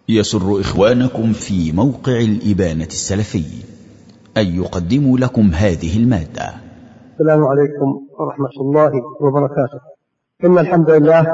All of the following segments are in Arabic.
يسر إخوانكم في موقع الإبانة السلفي أن يقدموا لكم هذه المادة. السلام عليكم ورحمة الله وبركاته. إن الحمد لله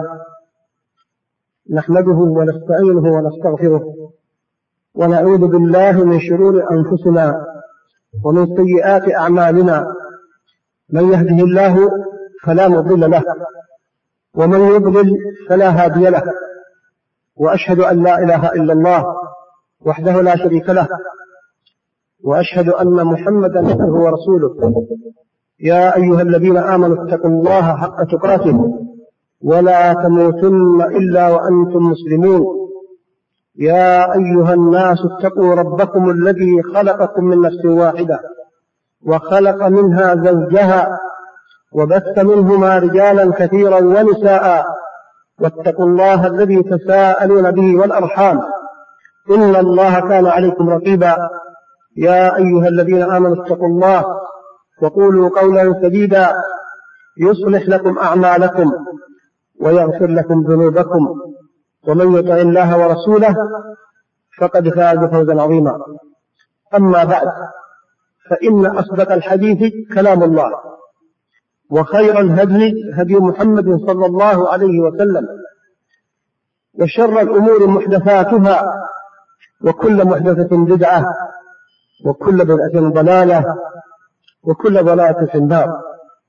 نحمده ونستعينه ونستغفره ونعوذ بالله من شرور أنفسنا ومن سيئات أعمالنا، من يهده الله فلا مضل له ومن يضلل فلا هادي له، وأشهد أن لا إله إلا الله وحده لا شريك له، وأشهد أن محمدا عبده ورسوله. يا أيها الذين آمنوا اتقوا الله حق تقاته ولا تموتن إلا وأنتم مسلمون. يا أيها الناس اتقوا ربكم الذي خلقكم من نفس واحدة وخلق منها زوجها وبث منهما رجالا كثيرا ونساء، واتقوا الله الذي تساءلون به والأرحام إن الله كان عليكم رقيبا. يا أيها الذين آمنوا اتقوا الله وقولوا قولا سديدا يصلح لكم أعمالكم ويغفر لكم ذنوبكم، ومن يطع الله ورسوله فقد فاز فوزا عظيما. أما بعد، فإن أصدق الحديث كلام الله، وخير الهدي هدي محمد صلى الله عليه وسلم، وشر الأمور محدثاتها، وكل محدثة بدعة، وكل بدعة ضلالة، وكل ضلالة في النار.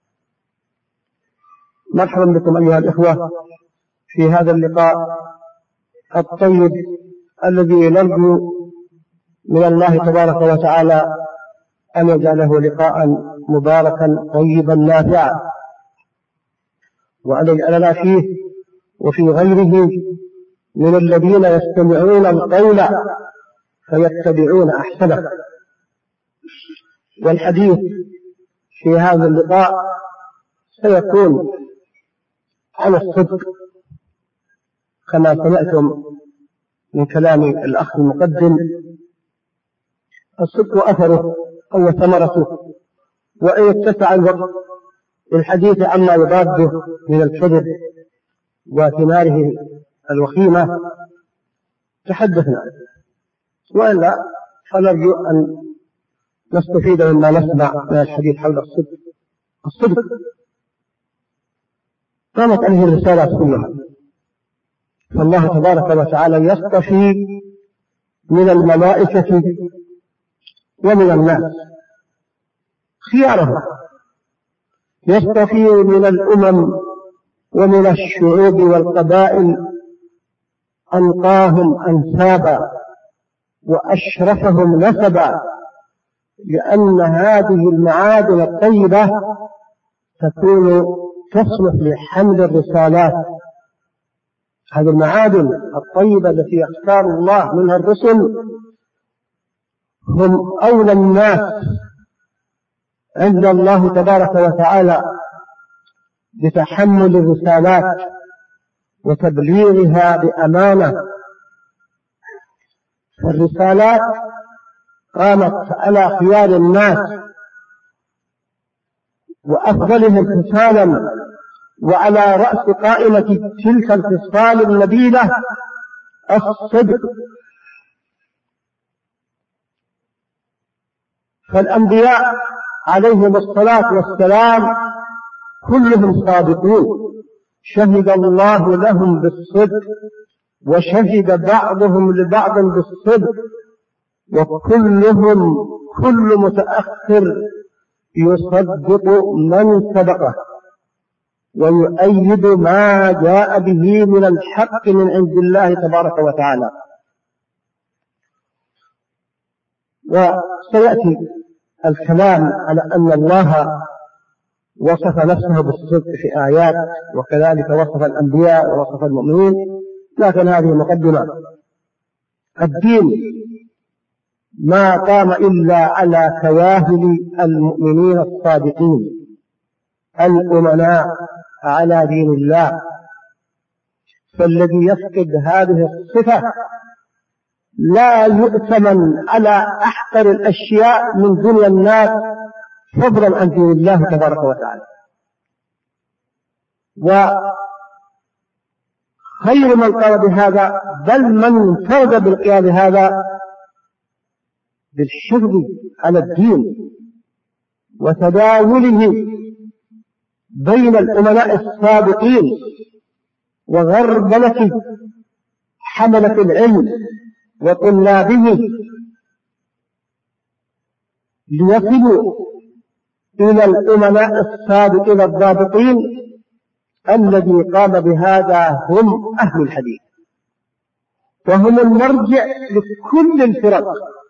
مرحبا بكم أيها الإخوة في هذا اللقاء الطيب الذي نرجو من الله تبارك وتعالى أن يجعله لقاء مباركا طيبا نافعا، وأن يجعلنا فيه وفي غيره من الذين يستمعون القول فيتبعون أحسنه. والحديث في هذا اللقاء سيكون عن الصدق كما سمعتم من كلام الأخ المقدم. الصدق أثره أو ثمرته، وإن اتسع الوقت للحديث عما يضاده من الكذب وثماره الوخيمة تحدثنا، وإلا فنرجو أن نستفيد مما نسمع من الحديث حول الصدق. الصدق قامت عليه الرسالات كلها، فالله تبارك وتعالى يصطفي من الملائكة ومن الناس خيارهم، يصطفي من الأمم ومن الشعوب والقبائل أنقاهم أنسابا وأشرفهم نسبا، لأن هذه المعادن الطيبة تكون تصلح لحمل الرسالات. هذه المعادن الطيبة التي يختار الله منها الرسل هم أولى الناس عند الله تبارك وتعالى بتحمل الرسالات وتبليغها بأمانة. فالرسالات قامت على خيار الناس وأفضلهم خصالا، وعلى رأس قائمة تلك الخصال النبيلة الصدق. فالأنبياء عليهم الصلاة والسلام كلهم صادقون، شهد الله لهم بالصدق، وشهد بعضهم لبعض بالصدق، وكلهم كل متأخر يصدق من سبقه ويؤيد ما جاء به من الحق من عند الله تبارك وتعالى. وسيأتي الكلام على أن الله وصف نفسه بالصدق في آيات، وكذلك وصف الأنبياء ووصف المؤمنين، لكن هذه مقدمة. الدين ما قام إلا على كواهل المؤمنين الصادقين الأمناء على دين الله، فالذي يفقد هذه الصفة لا يؤتمن على أحقر الأشياء من دنيا الناس فضلا عن دين الله تبارك وتعالى. خير من قام بهذا، بل من فرد بالقيام بهذا بالحفظ على الدين وتداوله بين الأمناء السابقين وغربلة حملة العلم وطلابه ليصلوا إلى الأمناء السابقين الضابطين. الذي قام بهذا هم أهل الحديث، وهم المرجع لكل الفرق،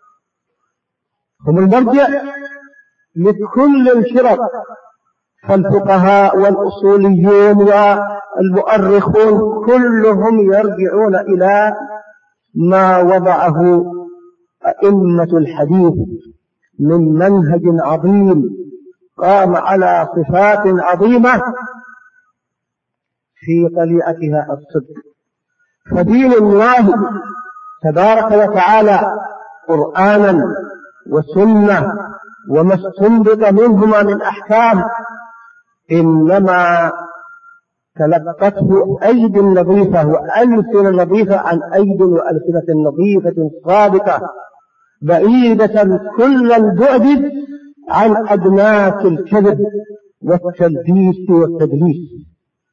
هم المرجع لكل الفرق، فالفقهاء والأصوليون والمؤرخون كلهم يرجعون إلى ما وضعه أئمة الحديث من منهج عظيم قام على صفات عظيمة في طليعتها الصدق. فدين الله تبارك وتعالى قرآنا وسنة وما استنبط منهما من أحكام إنما تلقته أيدي نظيفة وألسنة نظيفة عن أيدي وألسنة نظيفة صادقة بعيدة كل البعد عن أدناس الكذب والتلبيس والتدليس.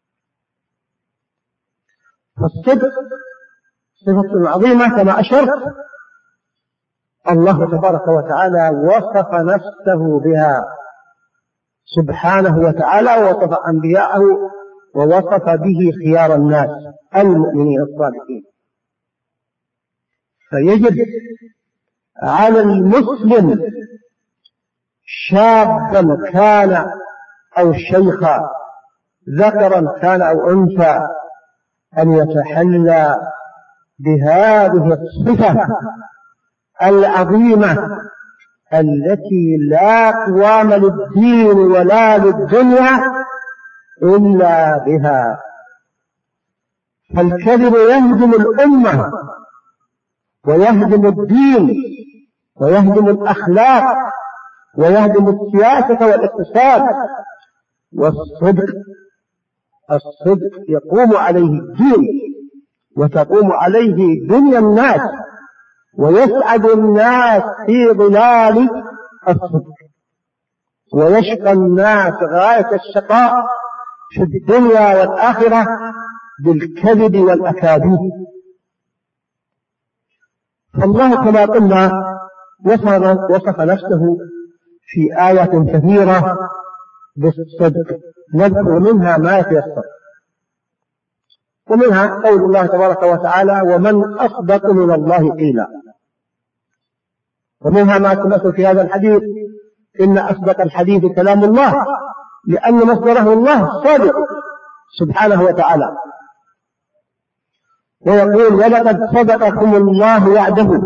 فالصدق صفة عظيمة كما أشرت، الله تبارك وتعالى وصف نفسه بها سبحانه وتعالى، ووصف أنبياءه ووصف به خيار الناس المؤمنين الصالحين. فيجب على المسلم شابا كان أو شيخا، ذكرا كان أو أنثى، أن يتحلى بهذه الصفة العظيمة التي لا قوام للدين ولا للدنيا إلا بها. فالكذب يهدم الأمة ويهدم الدين ويهدم الأخلاق ويهدم السياسة والاقتصاد. والصدق يقوم عليه الدين وتقوم عليه دنيا الناس، ويسعد الناس في ظلال الصدق، ويشقى الناس غاية الشقاء في الدنيا والآخرة بالكذب والأكاذيب. فالله كما قلنا وصف نفسه في آيات كثيرة بالصدق، نذكر منها ما يتيسر، ومنها قول الله تبارك وتعالى: ومن أصدق من الله قيلا. ومنها ما تمثل في هذا الحديث: إن أصدق الحديث كلام الله، لأن مصدره الله صادق سبحانه وتعالى. ويقول: ولقد صدقكم الله وعده،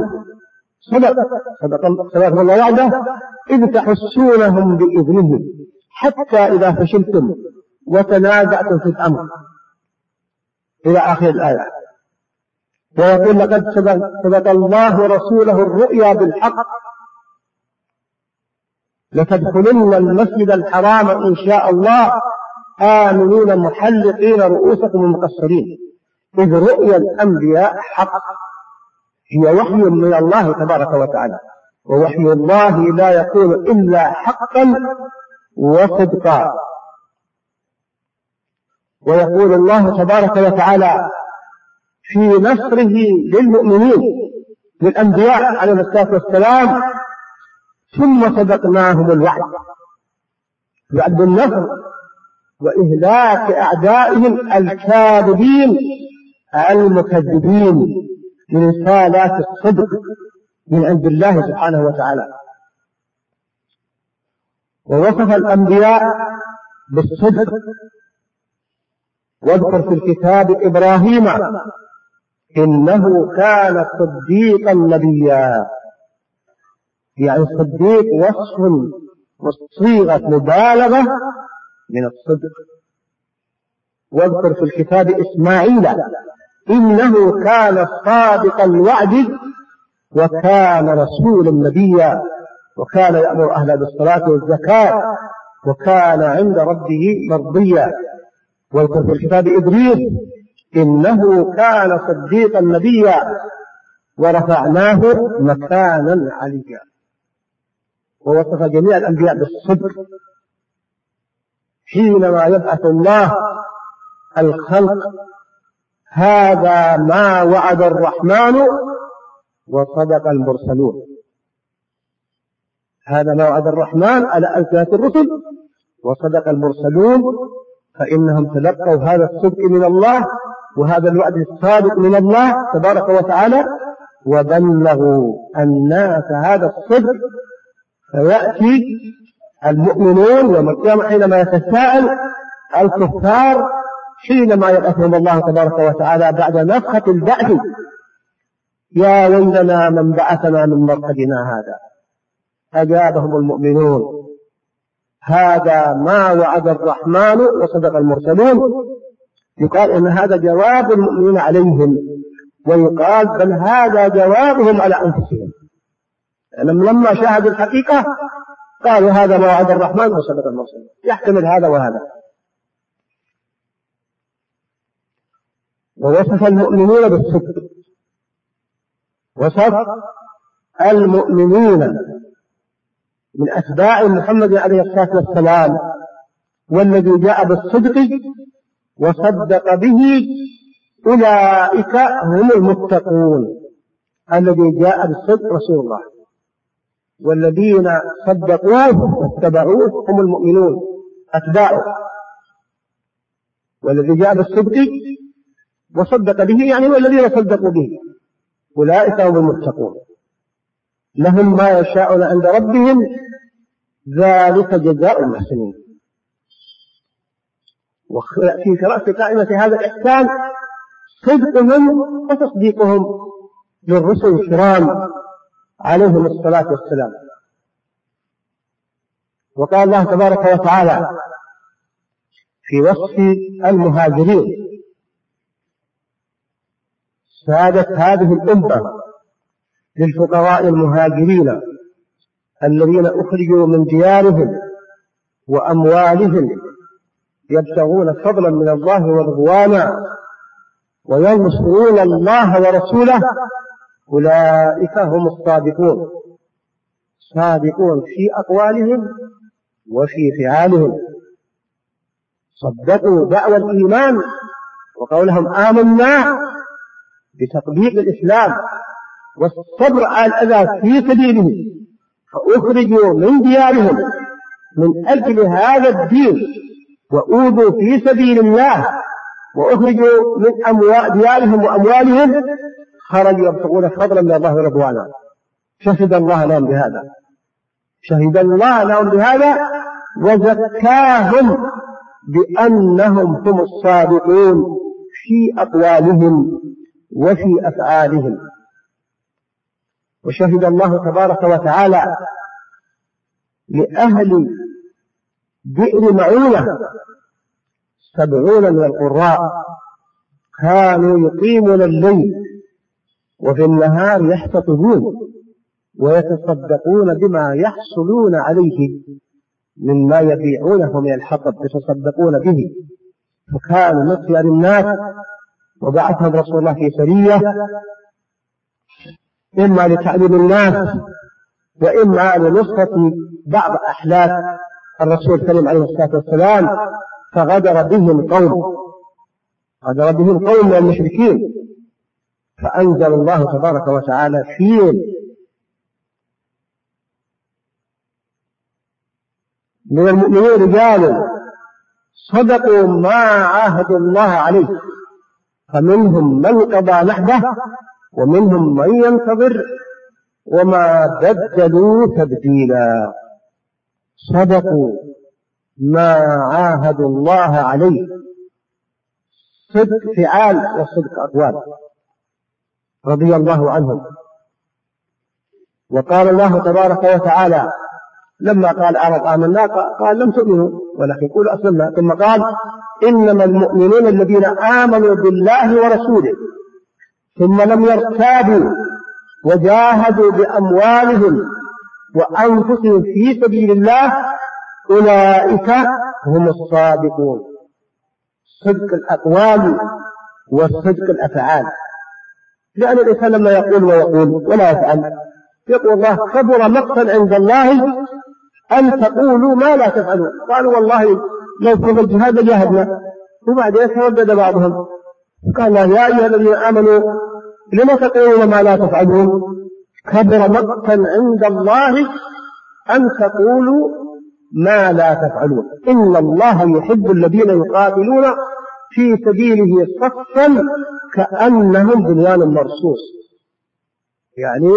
صدقكم الله وعده إذ تحسونهم بإذنه حتى إذا فشلتم وتنازعتم في الأمر، إلى آخر الآية. ويقول: لقد صدق الله رسوله الرؤيا بالحق لتدخلن المسجد الحرام إن شاء الله آمنين محلقين رؤوسكم ومقصرين. إذ رؤيا الأنبياء حق، هي وحي من الله تبارك وتعالى، ووحي الله لا يكون إلا حقا وصدقا. ويقول الله تبارك وتعالى في نصره للمؤمنين للأنبياء عليه الصلاة والسلام: ثم صدقناهم الوعد، وعد النصر وإهلاك أعدائهم الكاذبين المكذبين لرسالات الصدق من عند الله سبحانه وتعالى. ووصف الأنبياء بالصدق. واذكر في الكتاب إبراهيم إنه كان صديقا نبيا، يعني الصديق وصف وصيغة مبالغة من الصدق. واذكر في الكتاب إسماعيل إنه كان صادق الوعد وكان رسولا نبيا، وكان يأمر أهله بالصلاة والزكاة وكان عند ربه مرضيا. واذكر في الكتاب إدريس إنه كان صديقا نبيا ورفعناه مكانا عليا. ووصف جميع الأنبياء بالصدق حينما يبعث الله الخلق: هذا ما وعد الرحمن وصدق المرسلون. هذا ما وعد الرحمن على ألسنة الرسل وصدق المرسلون، فإنهم تلقوا هذا الصدق من الله وهذا الوعد الصادق من الله تبارك وتعالى، وبلغوا الناس هذا الصدق. فيأتي المؤمنون يوم القيامة حينما يتساءل الكفار حينما يبعثهم الله تبارك وتعالى بعد نفخة البعث: يا ويلنا من بعثنا من مرقدنا هذا. أجابهم المؤمنون: هذا ما وعد الرحمن وصدق المرسلون. يقال إن هذا جواب المؤمنين عليهم، ويقال بل هذا جوابهم على أنفسهم. لما شاهدوا الحقيقة قالوا هذا ما وعد الرحمن وصدق المرسلون. يحتمل هذا وهذا. ووصف المؤمنين بالصدق، وصف المؤمنين من أتباع محمد عليه الصلاة والسلام والذي جاء بالصدق وصدق به أولئك هم المتقون. الذي جاء بالصدق رسول الله، والذين صدقوه واتبعوه هم المؤمنون أتباعه. والذي جاء بالصدق وصدق به يعني والذين صدقوا به أولئك هم المتقون، لهم ما يشاءون عند ربهم ذلك جزاء المحسنين. وفي رأس قائمة هذا الإحسان صدقهم وتصديقهم للرسل الكرام عليهم الصلاة والسلام. وقال الله تبارك وتعالى في وصف المهاجرين: سادت هذه الأمة للفقراء المهاجرين الذين أخرجوا من ديارهم وأموالهم يبتغون فضلا من الله ورضوانا وينصرون الله ورسوله أولئك هم الصادقون. صادقون في أقوالهم وفي فعالهم، صدقوا دعوى الإيمان وقولهم آمنا بتطبيق الإسلام والصبر على الأذى في سبيله، فأخرجوا من ديارهم من أجل هذا الدين وأوذوا في سبيل الله وأخرجوا من ديارهم وأموالهم، خرجوا يبتغون فضلا من الله ورضوانا. شهد الله لهم بهذا، شهد الله لهم بهذا وزكاهم بأنهم هم الصادقون في أقوالهم وفي أفعالهم. وشهد الله تبارك وتعالى لأهل بئر معونة 70 من القراء كانوا يقيمون الليل وفي النهار يحتطبون ويتصدقون بما يحصلون عليه مما يبيعونه من الحطب، يتصدقون به. فكانوا من خيار الناس، وبعثهم رسول الله في سرية إما لتعليم الناس وإما لنصرة بعض أحلاف الرسول الكريم عليه الصلاة والسلام، فغدر بهم قوم من المشركين، فأنزل الله تبارك وتعالى فيهم من المؤمنين رجال صدقوا ما عاهدوا الله عليه، فمنهم من قضى نحبه ومنهم من ينتظر وما بدلوا تبديلا. صدقوا ما عاهدوا الله عليه، صدق فعال وصدق أقوال، رضي الله عنهم. وقال الله تبارك وتعالى لما قال أعرض آمنا قال لم تؤمنوا ولكن قولوا أسلمنا، ثم قال إنما المؤمنون الذين آمنوا بالله ورسوله ثم لم يرتابوا وجاهدوا بأموالهم وأنفسهم في سبيل الله أولئك هم الصادقون. صدق الأقوال والصدق الأفعال. لأن الإنسان لما يقول ولا يفعل، يقول الله كبر مقتا عند الله أن تقولوا ما لا تفعلون. قالوا والله لو كنا الجهاد جاهدنا. وبعدين تردد بعضهم قال يا أيها الذين آمنوا لما تقولون ما لا تفعلون كبر مقتا عند الله أن تقولوا ما لا تفعلون إن الله يحب الذين يقاتلون في سبيله صفا كأنهم بنيان مرصوص. يعني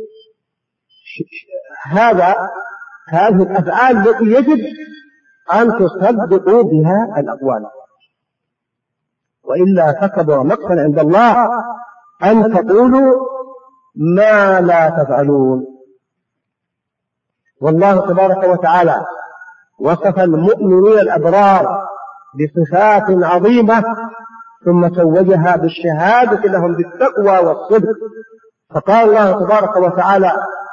هذه الأفعال التي يجب أن تصدقوا بها الأقوال، وإلا فكبر مقتا عند الله أن تقولوا ما لا تفعلون. والله تبارك وتعالى وصف المؤمنين الأبرار بصفات عظيمة ثم توجها بالشهادة لهم بالتقوى والصدق. فقال الله تبارك وتعالى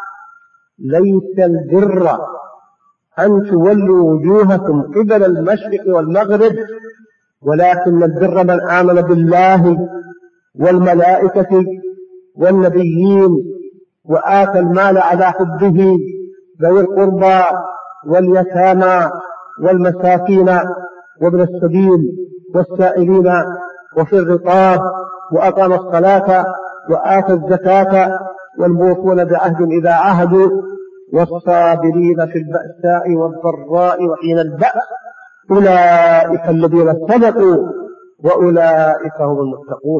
ليس البر أن تولوا وجوهكم قبل المشرق والمغرب ولكن البر من آمن بالله والملائكة والنبيين وآتى المال على حبه ذوي القربى واليتامى والمساكين وابن السبيل والسائلين وفي الرقاب وأقام الصلاة وآتى الزكاة والموفون بعهد إذا عاهدوا والصابرين في البأساء والضراء وحين البأس أولئك الذين صدقوا وأولئك هم المتقون.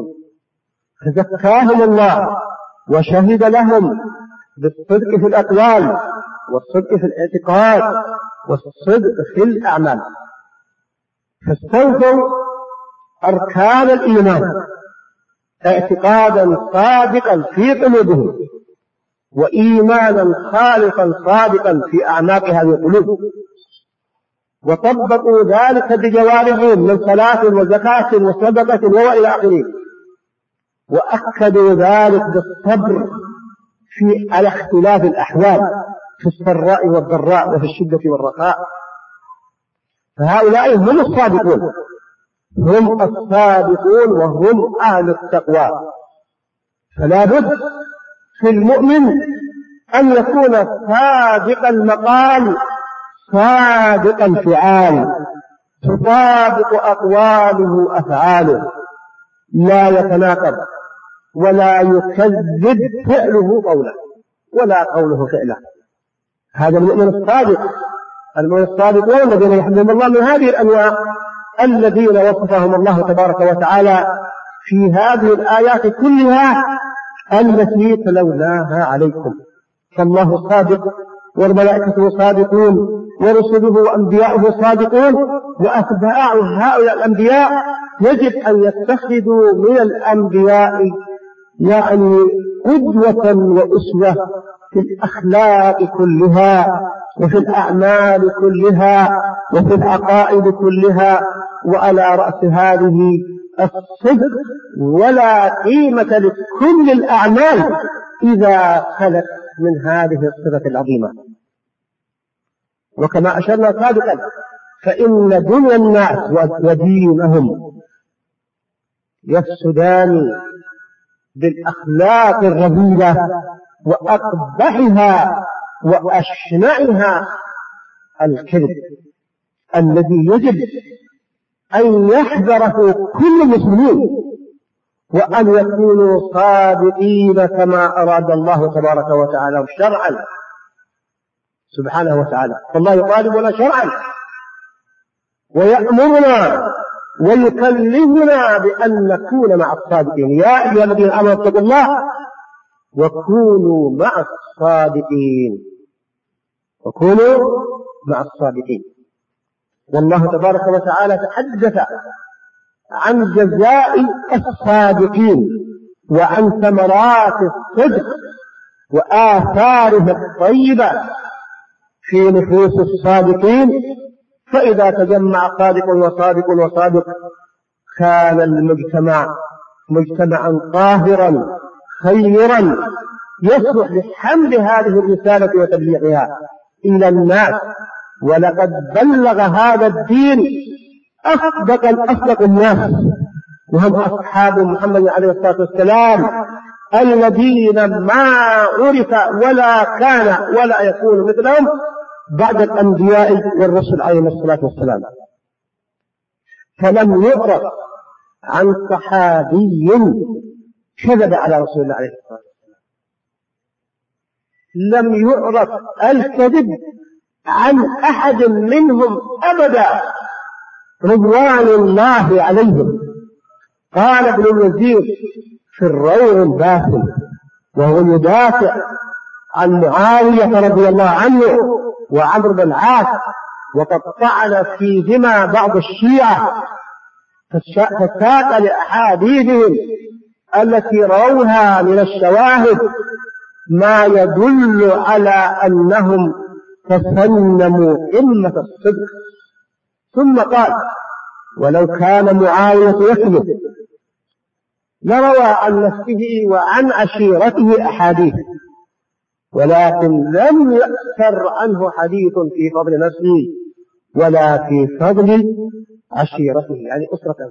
فزكاهم الله وشهد لهم بالصدق في الأقوال والصدق في الاعتقاد والصدق في الأعمال. فاستوفوا أركان الإيمان اعتقادا صادقا في قلوبهم وإيمانا خالصا صادقا في أعماق هذه القلوب، وطبقوا ذلك بجوارحهم من صلاة وزكاة وصدقة وإلى آخره، وأكدوا ذلك بالصبر على اختلاف الأحوال في السراء والضراء وفي الشدة والرخاء. فهؤلاء هم الصادقون، هم الصادقون وهم أهل التقوى. فلا بد في المؤمن أن يكون صادق المقال صادق الفعال تطابق أقواله أفعاله، لا يتناقض ولا يكذب فعله قوله ولا قوله فعله. هذا المؤمن الصادق. المؤمن الصادق والذين يحبهم الله من هذه الأنواع الذين وصفهم الله تبارك وتعالى في هذه الآيات كلها التي تلوناها عليكم. فالله صادق والملائكة صادقون ورسله وأنبياؤه صادقون، وأتباع هؤلاء الأنبياء يجب أن يتخذوا من الأنبياء يعني قدوة وأسوة في الأخلاق كلها وفي الأعمال كلها وفي العقائد كلها، وعلى رأس هذه الصدق. ولا قيمة لكل الأعمال إذا خلت من هذه الصفة العظيمة. وكما أشرنا سابقا فإن دنيا الناس ودينهم يفسدان بالأخلاق الرذيلة وأقبحها وأشنعها الكذب الذي يجب أن يحذره كل المسلمين، وأن يكونوا صادقين كما أراد الله تبارك وتعالى شرعا سبحانه وتعالى. فالله يطالبنا شرعا ويأمرنا ويكلمنا بأن نكون مع الصادقين. يا أيها الذين آمنوا اتقوا الله وكونوا مع الصادقين، وكونوا مع الصادقين. والله تبارك وتعالى تحدث عن جزاء الصادقين وعن ثمرات الصدق وآثاره الطيبة في نفوس الصادقين. فإذا تجمع صادق وصادق وصادق كان المجتمع مجتمعا قاهرا خيرا يصلح لحمل هذه الرسالة وتبليغها إلى الناس. ولقد بلغ هذا الدين أصدق الناس وهم أصحاب محمد عليه الصلاة والسلام الذين ما عرف ولا كان ولا يكون مثلهم بعد الأنبياء والرسل عليهم الصلاة والسلام. فلم يعرف عن صحابي كذب على رسول الله عليه الصلاة والسلام، لم يعرف الكذب عن أحد منهم أبدا رضوان الله عليهم. قال ابن الوزير في الروع الباسل وهو يدافع عن معاوية رضي الله عنه وعمرو بن العاص، وقد طعن فيهما بعض الشيعة فساق لأحاديثهم التي روها من الشواهد ما يدل على أنهم تسنموا قمة الصدق. ثم قال: ولو كان معاوية يكذب لروى عن نفسه وعن عشيرته أحاديث، ولكن لم يأثر عنه حديث في فضل نفسه ولا في فضل عشيرته يعني أسرته.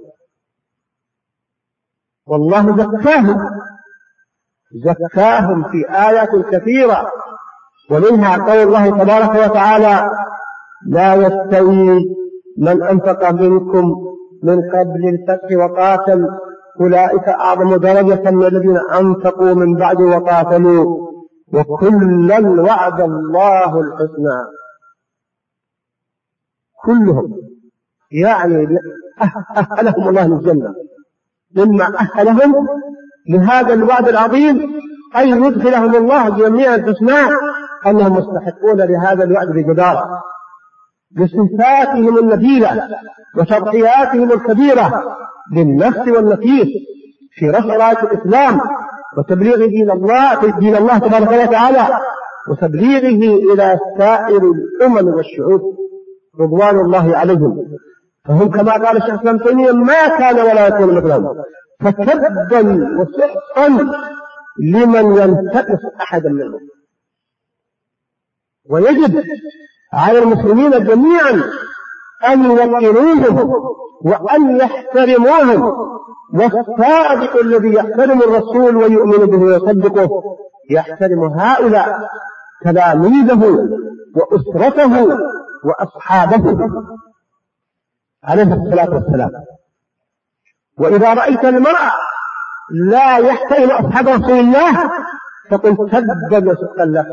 والله زكاهم في آيات كثيرة، ومنها قول الله تبارك وتعالى: لا يستوي من أنفق منكم من قبل الفتح وقاتل أولئك أعظم درجة من الذين أنفقوا من بعد وقاتلوا وكلا وعد الله الحسنى. كلهم يعني أهلهم الله للجنة، مما أهلهم لهذا الوعد العظيم أي يدخلهم الله جميع الحسنى، أنهم مستحقون لهذا الوعد بجدارة بصفاتهم النبيلة وتضحياتهم الكبيرة للنفس والنفيس في رفع راية الإسلام وتبليغ دين الله تبارك وتعالى وتبليغه إلى سائر الأمم والشعوب رضوان الله عليهم. فهم كما قال الشيخ الإسلام ابن تيمية ما كان ولا يكون مثلهم، فتبا وسحقا لمن ينتقص أحدا منهم. ويجب على المسلمين جميعا أن يوقروهم وأن يحترموهم، والصادق الذي يحترم الرسول ويؤمن به ويصدقه يحترم هؤلاء تلاميذه وأسرته وأصحابه عليه الصلاة والسلام. وإذا رأيت المرأة لا يحترم أصحاب رسول الله فقل تبا وسحقا لك.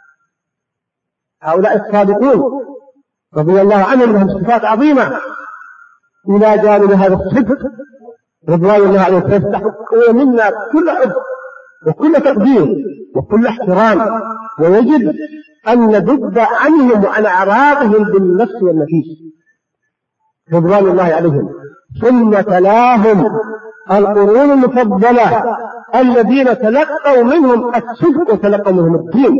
هؤلاء الصادقون رضي الله عنهم لهم صفات عظيمة، إذا جاءوا بهذا الصدق رضوان الله عليهم فيستحقوا منا كل حب وكل تقدير وكل احترام، ويجب أن ندب عنهم وعن أعراضهم بالنفس والنفيس رضوان الله عليهم. ثم تلاهم القرون المفضلة الذين تلقوا منهم الصدق وتلقوا منهم الدين.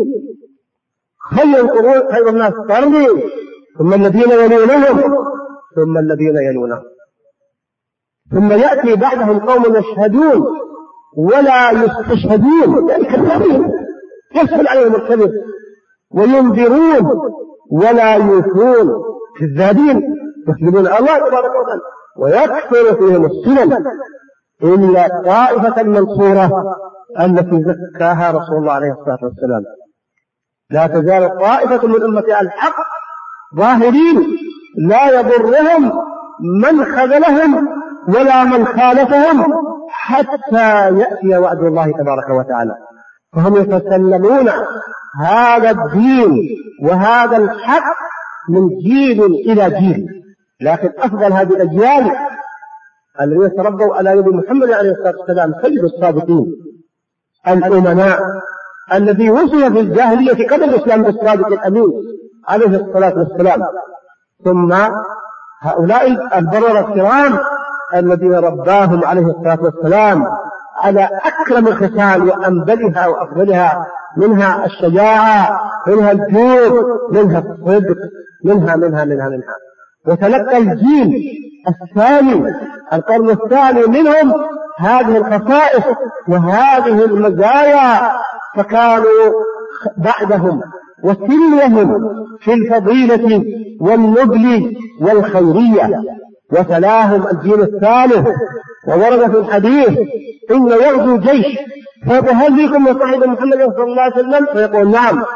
خير الناس قرني ثم الذين يلونهم ثم الذين يلونهم، ثم يأتي بعدهم قوم يشهدون ولا يستشهدون يعني كذابين يسهل عليهم الكذب، وينذرون ولا يوفون كذابين يكذبون الله تبارك وتعالى ويكثر فيهم السنن إلا طائفة المنصورة التي زكاها رسول الله عليه الصلاة والسلام. لا تزال طائفة من أمتي الحق ظاهرين لا يضرهم من خذلهم ولا من خالفهم حتى يأتي وعد الله تبارك وتعالى. فهم يتسلمون هذا الدين وهذا الحق من جيل إلى جيل، لكن أفضل هذه الأجيال الذين تربوا على يد محمد عليه الصلاة والسلام سيد الصادقين الأمناء الذي وصف في الجاهلية قبل الإسلام بالصادق الأمين عليه الصلاة والسلام. ثم هؤلاء البررة الكرام الذين رباهم عليه الصلاة والسلام على أكرم الخصال وأنبلها وأفضلها، منها الشجاعة، منها الجود، منها الصدق، منها. وتلقى الجيل الثاني القرن الثاني منهم هذه الخصائص وهذه المزايا، فكانوا بعدهم وسلهم في الفضيلة والنبل والخيرية. وتلاهم الجيل الثالث وورد في الحديث إن يغزو جيش فيقول هل فيكم من صاحب محمد صلى الله عليه وسلم؟ فيقول نعم،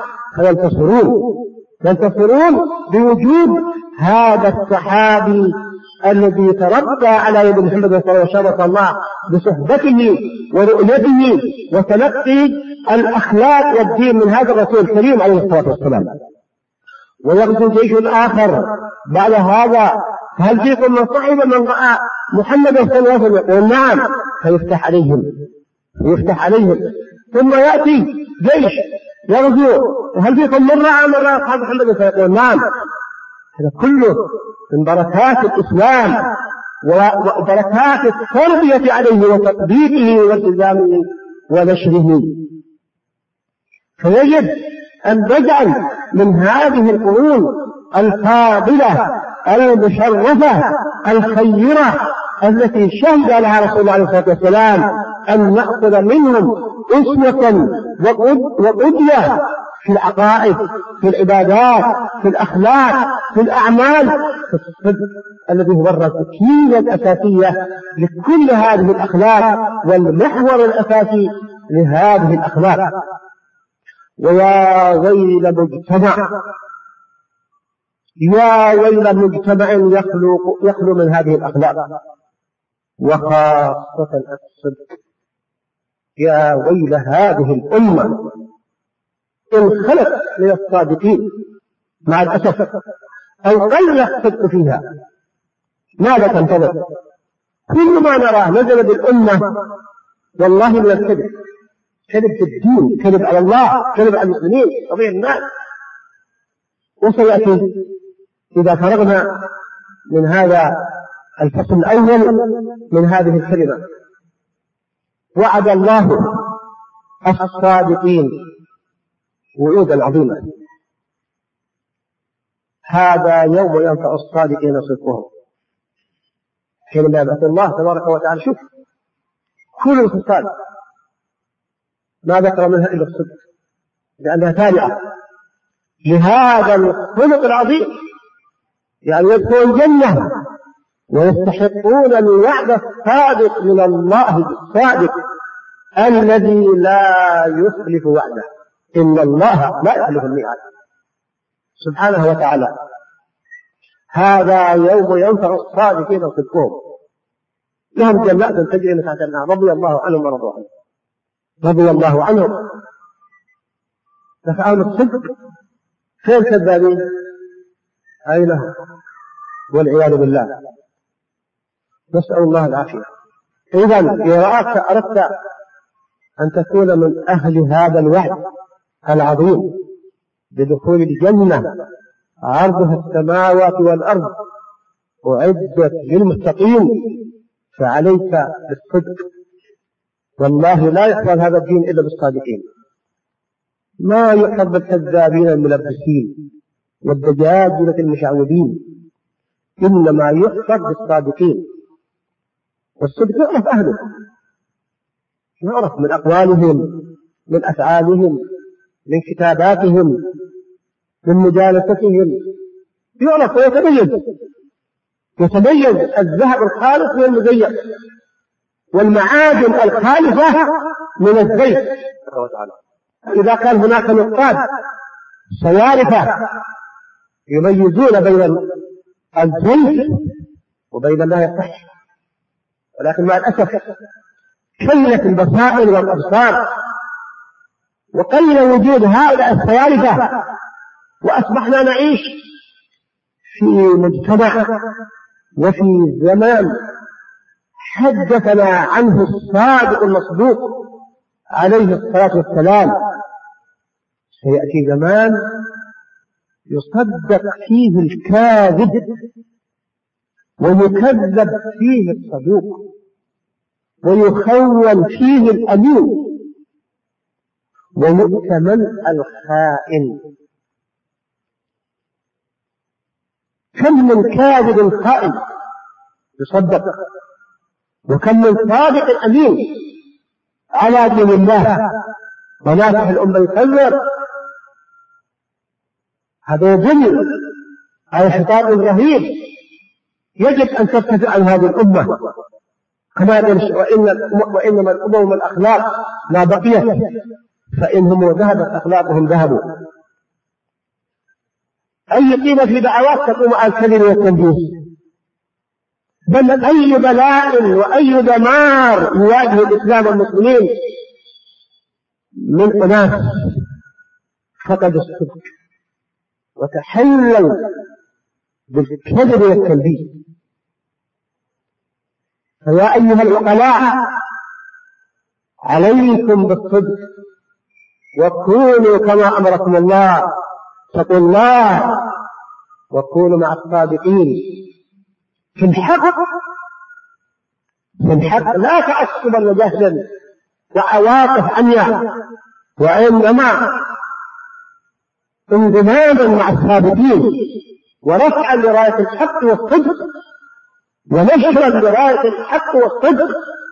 فينتصرون بوجود هذا الصحابي الذي تربى على يد محمد صلى الله عليه وسلم وشرف الله بصحبته ورؤيته وتلقي الأخلاق والدين من هذا الرسول الكريم عليه الصلاة والسلام. ويغزو جيش آخر بعد هذا هل فيكم من صاحب من رأى محمد صلى الله عليه وسلم؟ يقول نعم، فيفتح عليهم ثم يأتي جيش يغزو وهل فيكم من رأى أصحاب محمد؟ فيقول نعم. هذا كله من بركات الإسلام وبركات التربية عليه وتطبيقه والتزامه ونشره. فيجب أن نجعل من هذه القرون الفاضلة المشرفة الخيرة التي شهد لها رسول الله عليه الصلاة والسلام أن نأخذ منهم أسوة وقدوة في العقائد، في العبادات، في الأخلاق، في الأعمال، في الصدق الذي هو الركيزة الأساسية لكل هذه الأخلاق والمحور الأساسي لهذه الأخلاق. ويا ويل مجتمع يخلو من هذه الأخلاق وخاصة الصدق. يا ويل هذه الأمة إن خلت من الصادقين مع الأسف أو قل الصدق فيها. ماذا تنتظر؟ كل ما نراه نزل بالأمة والله من الكذب، كذب في الدين، كذب على الله، كذب على المسلمين، تضيع الناس. وسيأتي إذا فرغنا من هذا الفصل الأول من هذه الكلمة. وعد الله الصادقين وعودا عظيمة. هذا يوم ينفع الصادقين صدقهم، حينما يبعث الله تبارك وتعالى. شوف كل الخصال ما ذكر منها إلا الصدق، لأنها تابعة لهذا الخلق العظيم، يعني يدخلون الجنة ويستحقون الوعد الصادق من الله الصادق الذي لا يخلف وعده. إن الله لا يخلف الميعاد سبحانه وتعالى. هذا يوم ينفع الصادقين صدقهم، لهم جنات تجري من تحتها الأنهار رضي الله عنهم ورضوا عنه، رضي الله عنهم. نفعهم الصدق. فين كذابين؟ أين هم؟ والعياذ بالله، نسأل الله العافية. إذن إذا أردت أن تكون من أهل هذا الوعد العظيم بدخول الجنة عرضها السماوات والأرض أعدت للمتقين، فعليك بالصدق. والله لا يحفظ هذا الدين إلا بالصادقين، ما يحفظ بالكذابين الملبسين والدجاجلة المشعوذين، إنما يحفظ بالصادقين. والصدق يعرف أهله، يعرف من أقوالهم، من أفعالهم، من كتاباتهم، من مجالستهم، يعرف ويتميز الذهب الخالص من المزيف والمعادن الخالصة من الزيت. إذا كان هناك نقاد صوارفة يميزون بين الزيت وبين ما يصح، ولكن مع الأسف قلت البصائر والأبصار وقل وجود هؤلاء الصوارفة، وأصبحنا نعيش في مجتمع وفي زمان حدثنا عنه الصادق المصدوق عليه الصلاة والسلام. سيأتي زمان يصدق فيه الكاذب ويكذب فيه الصدوق ويخون فيه الأمين ويؤتمن الخائن. كم من كاذب خائن يصدق، وكم من صادق أمين على دين الله ونافع الأمة يكذب. هذا يدل على خطاب رهيب يجب أن ترتفع عن هذه الأمة كما وإنما الأمم الأخلاق لا بقية، فإنهم ذهبت أخلاقهم ذهبوا. أي قيمة في دعوات تقوم على الكذب والتنجيس؟ بل أي بلاء وأي دمار يواجه الإسلام والمسلمين من أناس فقدوا الصدق وتحلوا بالكذب والتنجيس. فيا أيها العقلاء عليكم بالصدق وكونوا كما أمركم الله، اتقوا الله وكونوا مع الصادقين في الحق لا تعصبا وجهلا وعواطف عمياء، وإنما انضماما مع الصادقين ورفعا لراية الحق والصدق ونشرا لراية الحق والصدق.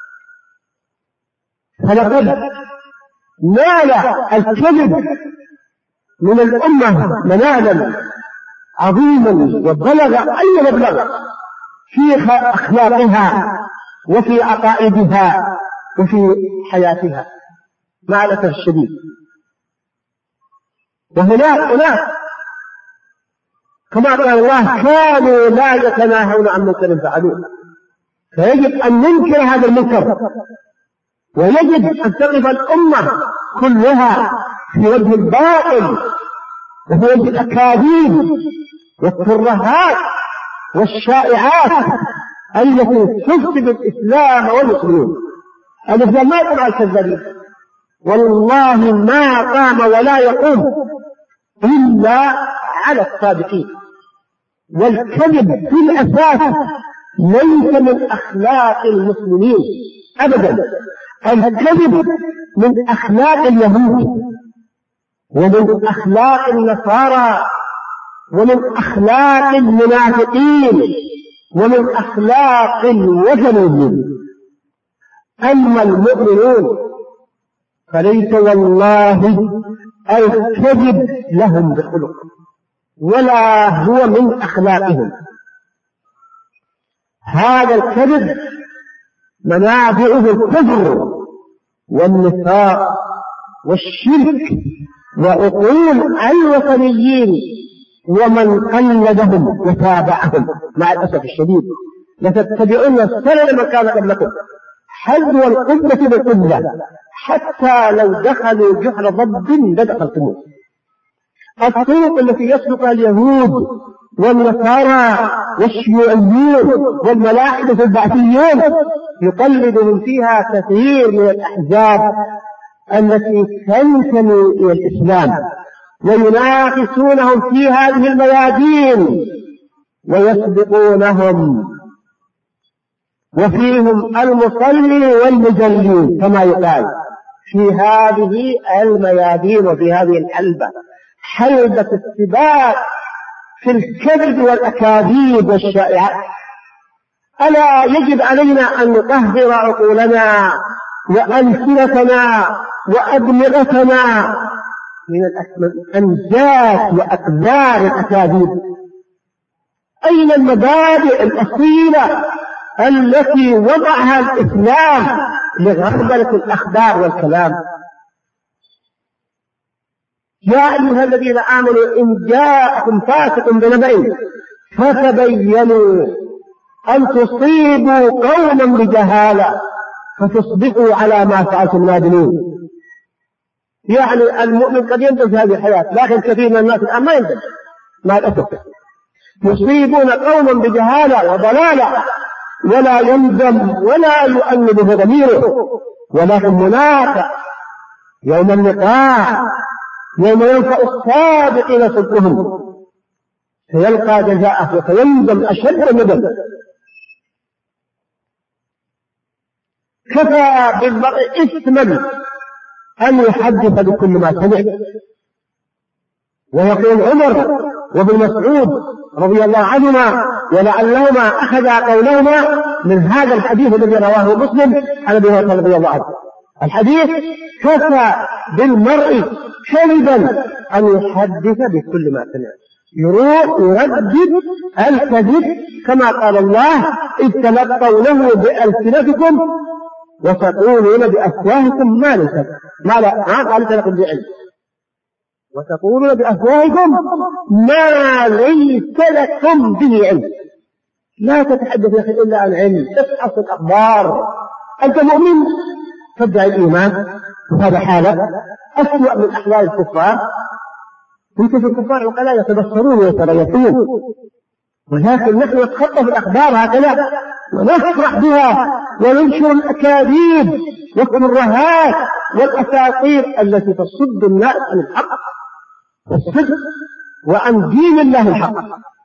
فلقد نال الكذب من الأمة منالا عظيما وبلغ أي مبلغ في أخلاقها وفي عقائدها وفي حياتها مع الأسف الشديد. وهناك كما قال الله كانوا لا يتناهون عن منكر فعلوه، فيجب أن ننكر هذا المنكر، ويجب أن تقف الأمة كلها في وجه الباطل وفي وجه الأكاذيب والترهات والشائعات التي تفسد الإسلام والمسلمين. الإسلام ما يقوم على الكذابين، والله ما قام ولا يقوم إلا على الصادقين. والكذب في الأساس ليس من أخلاق المسلمين أبدا، الكذب من أخلاق اليهود ومن أخلاق النصارى ومن أخلاق المنافقين ومن أخلاق الوثنيين. أما المؤمنون فليس والله الكذب لهم بخلق ولا هو من أخلاقهم. هذا الكذب منابعه الكفر والنفاق والشرك وعقول الوثنيين ومن قلدهم وتابعهم. مع الأسف الشديد لتتبعون السنن من كان قبلكم حذو القبلة بالقبلة حتى لو دخلوا جحر ضب لدخلتموه. الطرق التي يسلكها اليهود والنصارى والشيوعيون والملاحدة البعثيون يقلدهم فيها كثير من الأحزاب التي تنتمي إلى الإسلام، وينافسونهم في هذه الميادين ويسبقونهم، وفيهم المصلي والمجلي كما يقال في هذه الميادين وفي هذه الحلبة، حلبة السباق في الكذب والأكاذيب والشائعات. ألا يجب علينا أن نطهر عقولنا وألسنتنا وأدمغتنا من الأنجاس وأقدار الأكاذيب؟ أين المبادئ الأصيلة التي وضعها الإسلام لغربلة الأخبار والكلام؟ يا أيها الذين آمنوا إن جاءكم فاسق بنبأ فتبينوا أن تصيبوا قوما بجهالة فتصبحوا على ما فعلتم نادمين. يعني المؤمن قد يندم في هذه الحياة، لكن كثير من الناس الآن ما يندم مع الأسف. يصيبون قوما بجهالة وضلالة ولا يندم ولا يؤنبه ضميره، ولكن هناك يوم اللقاء يوم ينفع الصادقين صدقهم سيلقى جزاءه وسيندم أشد الندم. كفى بالمرء إثما أن يحدث بكل ما سمع. ويقول عمر وابن مسعود رضي الله عنهما ولعلهما أخذا قولهما من هذا الحديث الذي رواه مسلم عن أبي هريرة رضي الله عنه. الحديث كفى بالمرء كذبا أن يحدث بكل ما سمع. يروح يردد الكذب كما قال الله إذ تلقونه بألسنتكم وتقولون بأفواهكم ما ليس لكم بعلم، وتقولون بأفواهكم ما ليس لكم به علم. لا تتحدث يا أخي إلا عن علم، تفحص الأخبار. أنت مؤمن تدعي الإيمان، وهذا حالك أسوأ من أحوال الكفار. أنت في الكفار وقال يتبصرون ويتريثون، ولكن نحن نتخطف الأخبار هكذا ونفرح بها وننشر الأكاذيب والترهات والأساطير التي تصد الناس عن الحق والصدق وعن دين الله الحق.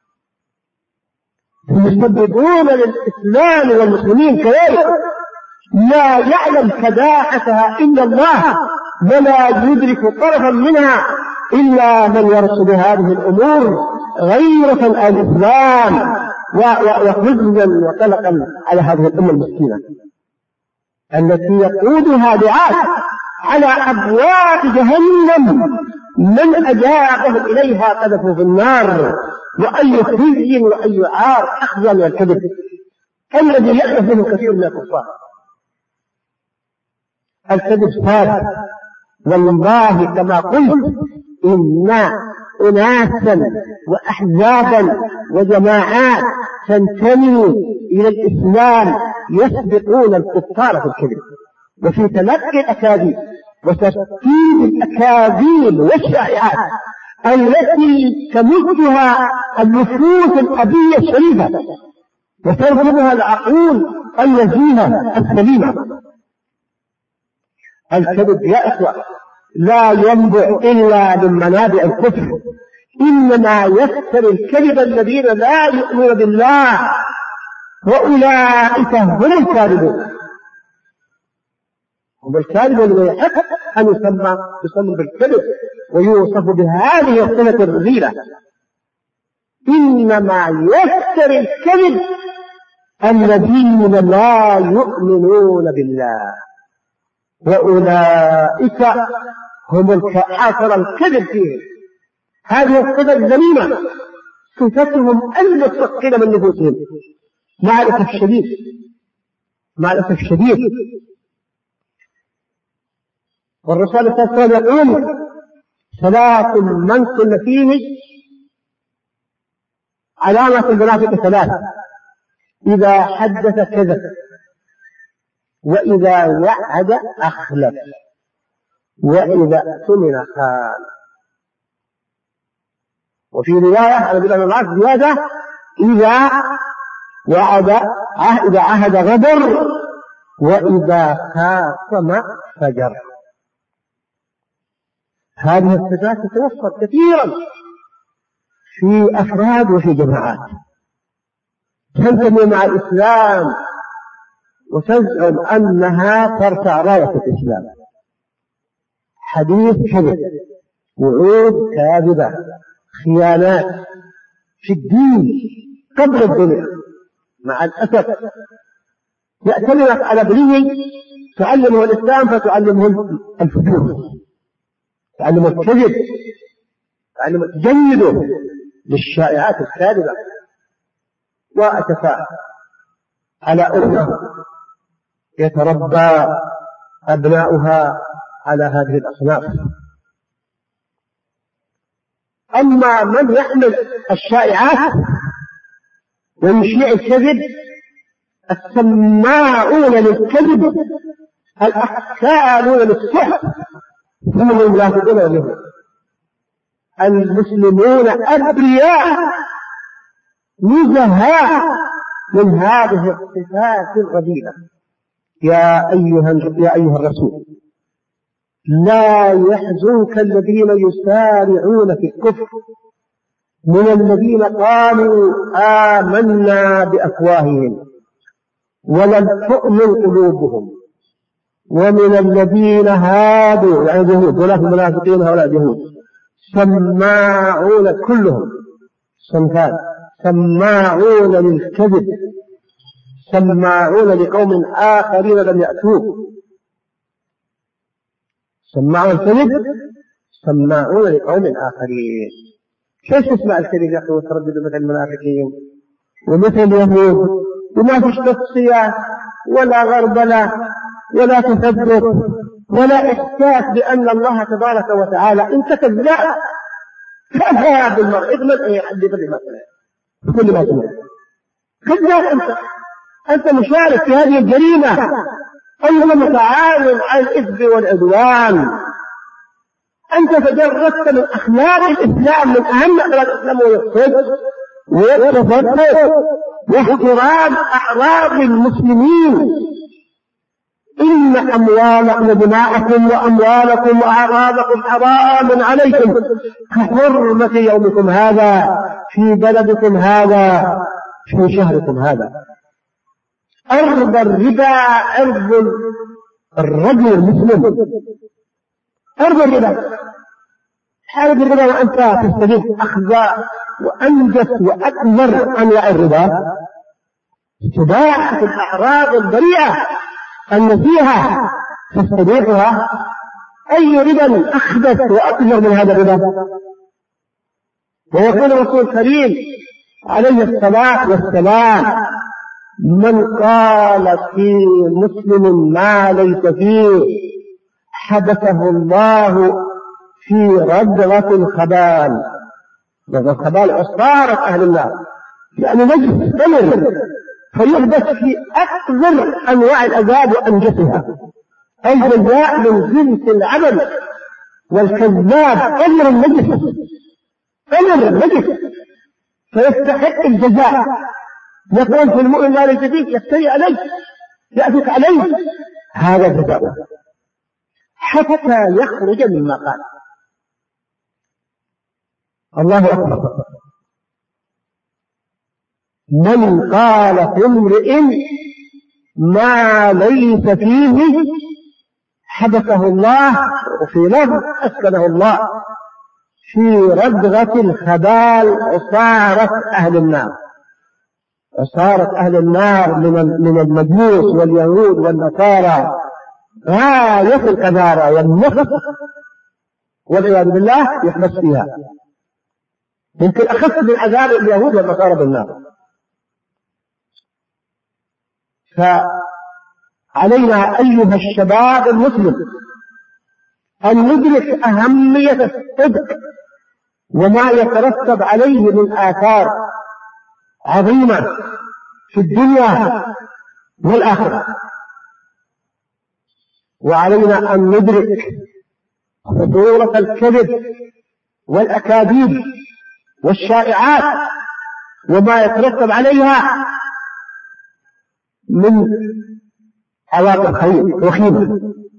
يسببون للإسلام والمسلمين كذلك لا يعلم كداحتها إلا الله، ولا يدرك طرفا منها إلا من يرصد هذه الأمور غيرة الإسلام وحزنا وقلقا على هذه الأمة المسكينة التي يقودها دعاة على أبواب جهنم من أجابه إليها قذفوا في النار. وأي خزي وأي عار أخزى والكذب الذي يألف منه كثير من الكفار. الكذب صار، والله كما قلت إن أناسا وأحزابا وجماعات تنتمي إلى الإسلام يسبقون الكفار في الكذب وفي تلقي الأكاذيب وترتيب الأكاذيب والشائعات التي تمدها النفوس الأبية الشريفة وترغبها العقول النزيهة السليمة. الكذب يا إخوة لا ينبع إلا من منابع الكفر، إنما يفتري الكذب الذين لا يؤمنون بالله، وأولئك هم الكاذبون. هم الكاذبون الذين يحق أن يسمى بالكذب ويوصف بهذه الصفة الرذيلة. إنما يفتري الكذب الذين لا يؤمنون بالله، وأولئك هم حاصر الكذب فيه. هذه الصفة الذميمة صفتهم المستثقلة من نفوسهم مع الأسف الشديد. والرسول صلى الله عليه وسلم يقول: ثلاث من كن فيه علامة المنافق ثلاث: إذا حدث كذب، وإذا وعد أخلف، وإذا اؤتمن خان. وفي رواية على ابن عمر زيادة: إذا عهد غدر، وإذا خاصم فجر. هذه الصفات تتوفر كثيرا في أفراد وفي جماعات تنتمي مع الإسلام وتزعم أنها ترفع راية الإسلام. حديث كذب، وعود كاذبة، خيانات في الدين قبل الدنيا. مع الأسف يأتمنك على بنيه تعلمه الإسلام فتعلمه الفجور، تعلمه الكذب، تجنده للشائعات الكاذبة. وأتفاء على أمة يتربى أبناؤها على هذه الأصناف. أما من يحمل الشائعات ويشيع الكذب، السماعون للكذب الأحكالون للسحر هم المنافقون واليهود. المسلمون أبرياء نزهاء من هذه الصفات الرذيلة. يا أيها الرسول، لا يحزنك الذين يسارعون في الكفر من الذين قالوا آمنا بأفواههم ولم تؤمن قلوبهم، ومن الذين هادوا يعني اليهود، ولا في المنافقين هؤلاء اليهود، سماعون كلهم صنفان: سماعون للكذب، سماعون لقوم آخرين لم يأتوه. سماعون الكذب، سماعون لقوم آخرين. كيف تسمع الكذب يا أخي وتردد مثل المنافقين ومثل اليهود وما فيش تصفية ولا غربلة ولا تثبت ولا إحساس بأن الله تبارك وتعالى إن كتب لا كفى بالمرء إغمد أن يحدث بمثله بكل ما سمع كذاب أنت مشارك في هذه الجريمة أنت متعاون على الإثم والعدوان أنت تجردت من أخلاق الإسلام من أهم أخلاق الإسلام وهي الصدق والتصدق واحترام أعراض المسلمين إن أموالكم ودماءكم وأموالكم وأعراضكم حرام عليكم كحرمة يومكم هذا في بلدكم هذا في شهركم هذا. أرض الربا أرض الرجل المسلم، أرض الربا حالة الربا وأنت تستجيب أخذ وأنجس وأكبر أنواع الربا استباحة الأعراض البريئة النزيهة تستبيحها. أي ربا أخبث وأكبر من هذا الربا؟ ويقول الرسول الكريم عليه الصلاة والسلام من قال في مسلم ما ليس فيه حبسه الله في ردغة الخبال. ردغة الخبال عصارة أهل النار يعني نجس تمر فيحدث في أكبر أنواع العذاب وأنجسها. الجزاء من جنس العمل والكذاب أمر النجس فيستحق الجزاء. يقول في المؤمن ما ليس فيه يفتري عليه يأتيك عليه هذا جزاء حتى يخرج مما قال. الله أكبر. من قال في امرئ ما ليس فيه حبسه الله وفي لفظ أسكنه الله في ردغة الخبال عصارة أهل النار. عصارة أهل النار من المجوس واليهود والنصارى غاية القذارة والنفس والعياذ بالله يحبس فيها. يمكن أخف من عذاب اليهود والنصارى بالنار. فعلينا أيها الشباب المسلم أن ندرك أهمية الصدق وما يترتب عليه من آثار عظيمة في الدنيا والآخرة. وعلينا أن ندرك خطورة الكذب والأكاذيب والشائعات وما يترتب عليها من عواقب وخيمة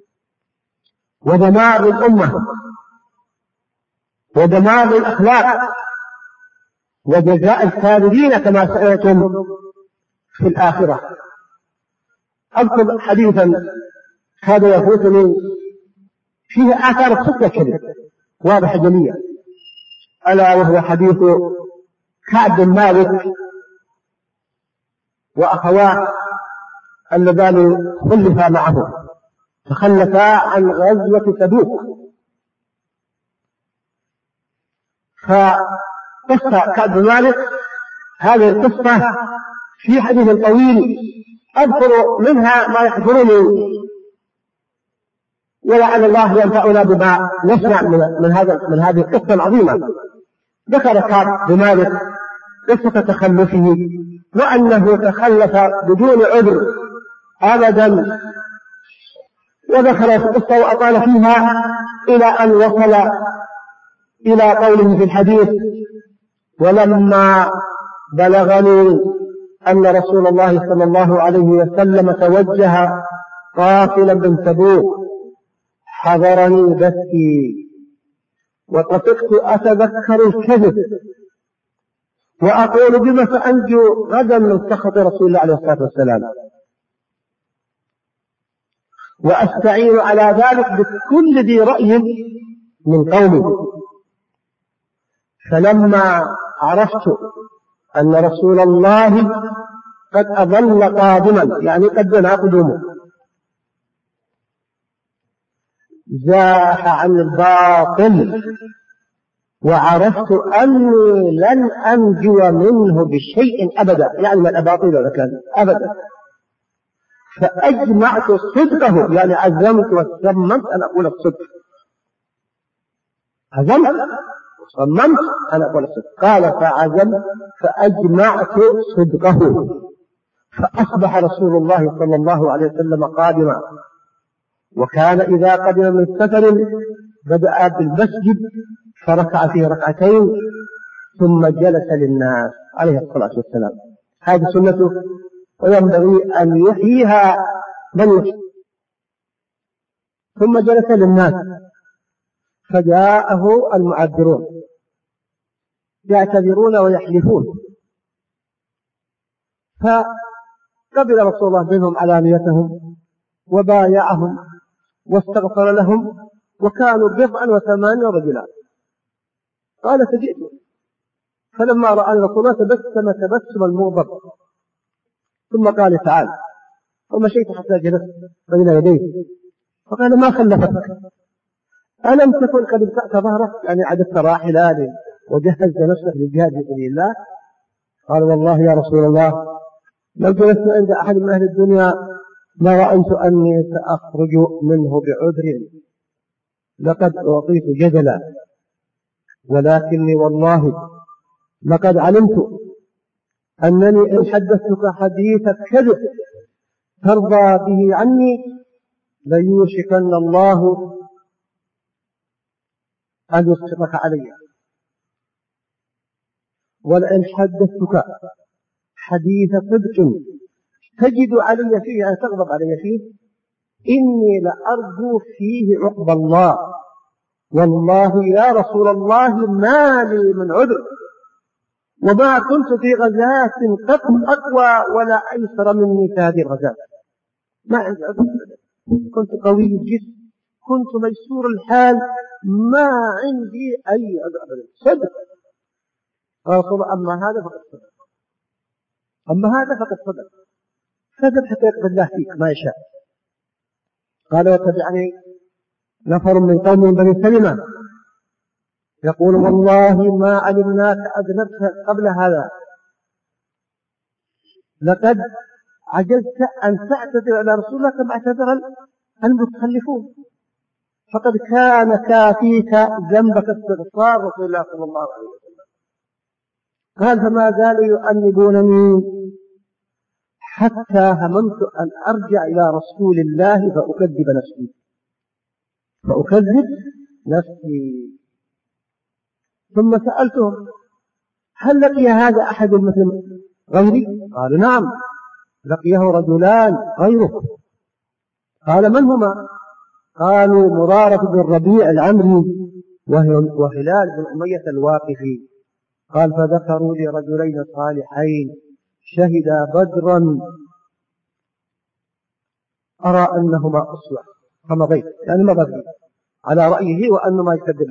ودمار الأمة ودمار الأخلاق وجزاء الكاذبين كما سألتم في الآخرة. أذكر حديثا هذا يفوتني فيه آثار الصدق الكذب واضحة جلية، ألا وهو حديث كعب بن مالك وأخواه اللذان خلفا معه تخلفا عن غزوة تبوك. فقصة كعب بن مالك هذه القصة في حديث طويل أذكر منها ما يحضرني ولعل الله ينفعنا بما نسمع من هذه القصة العظيمة. ذكر كعب بن مالك قصة تخلفه وأنه تخلف بدون عذر أبدا، وذكر القصة وأطال فيها إلى أن وصل إلى قوله في الحديث ولما بلغني أن رسول الله صلى الله عليه وسلم توجه قافلا من تبوك حضرني بثي وطفقت أتذكر الكذب وأقول بما سأنجو غدا من سخط رسول الله عليه الصلاة والسلام وأستعين على ذلك بكل ذي رأي من قومي. فلما عرفت أن رسول الله قد أظل قادما يعني قد دنا قدومه زاح عن الباطل وعرفت أني لن أنجو منه بشيء أبدا، يعني من الأباطيل ولا كان أبدا، فأجمعت صدقه، يعني عزمت وصممت أن أقول الصدق، عزمت وصممت أن أقول الصدق. قال فعزمت فأجمعت صدقه، فأصبح رسول الله صلى الله عليه وسلم قادما، وكان إذا قدم من سفر بدأ بالمسجد فركع فيه ركعتين ثم جلس للناس عليه الصلاة والسلام. هذه سنته وينبغي أن يحييها من يحيي. ثم جلس للناس فجاءه المعذرون يعتذرون ويحلفون، فقبل رسول الله منهم علانيتهم وبايعهم واستغفر لهم، وكانوا 89 رجلا. قال فجئت، فلما رأى رسول الله تبسم تبسم المغضب، ثم قال تعال، ومشيت حتى جلست بين يديه، فقال ما خلفك؟ ألم تكن قد ابتعت ظهرك، يعني عددت راحلا وجهزت نفسك للجهاد في سبيل الله؟ قال والله يا رسول الله لو جلست عند أحد من أهل الدنيا ما رأيت أني سأخرج منه بعذر، لقد أعطيت جدلا، ولكني والله لقد علمت أنني إن حدثتك حديث كذب ترضى به عني ليوشكن الله أن يسقطك علي، ولئن حدثتك حديث صدق تجد علي فيه أن تغضب علي فيه إني لأرجو فيه عقب الله، والله يا رسول الله ما لي من عذر، وما كنت في غزاة قط أقوى ولا أيسر مني في هذه الغزاة، ما عندي عذر، كنت قوي الجسم، كنت ميسور الحال، ما عندي أي عذر صدق. رسول أما هذا فقد صدق، أما هذا فقد صدق، فذب حتى يقبل الله فيك ما يشاء. قال وتبعني نفر من قوم من بني سلمة يقول والله ما علمناك أذنبت قبل هذا، لقد عجزت أن تعتذر على رسول الله كما اعتذر المتخلفون، فقد كان كافيك ذنبك استغفار رسول الله صلى الله عليه وسلم. قال فما زالوا يؤنبونني حتى هممت أن أرجع إلى رسول الله فأكذب نفسي. ثم سألتهم هل لقي هذا أحد مثل غيري؟ قالوا نعم لقيه رجلان غيره. قال من هما؟ قالوا مرارة بن ربيع العمري وهلال بن أمية الواقفي. قال فذكروا لي رجلين صالحين شهدا بدرا أرى أنهما أصلح فمضيت، يعني مضى به على رأيه وأنه ما يكذب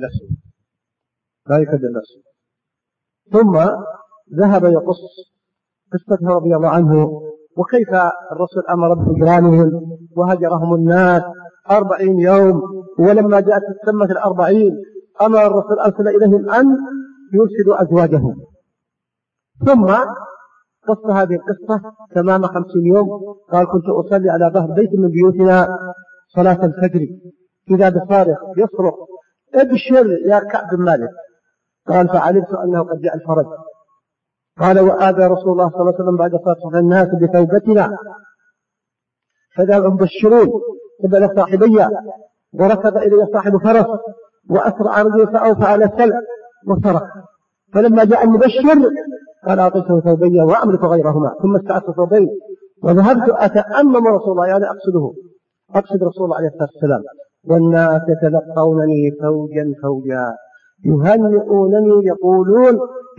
نفسه. ثم ذهب يقص قصته رضي الله عنه وكيف الرسول أمر بهجرانهم وهجرهم الناس 40 يوم، ولما جاءت السمة 40 أمر الرسول أرسل إليهم أن يرسلوا أزواجهم. ثم قص هذه القصة تمام 50 يوم. قال كنت أصلي على ظهر بيت من بيوتنا صلاة الفجر إذا بصارخ يصرخ ابشر يا كعب بن مالك. قال فعلمت أنه قد جاء الفرج. قال وآذى رسول الله صلى الله عليه وسلم بعد صلاة الناس بتوبتنا فذهب مبشرون قبل صاحبي وركض إلي صاحب فرس وأسرع رجل فأوفى على السلع وصرخ. فلما جاء المبشر قال أعطيته ثوبي وأملك غيرهما، ثم استعدت ثوبين وذهبت أتأمم رسول الله، يعني أقصد رسول الله عليه الصلاة والسلام، والناس يتلقونني فوجا يهنئونني يقولون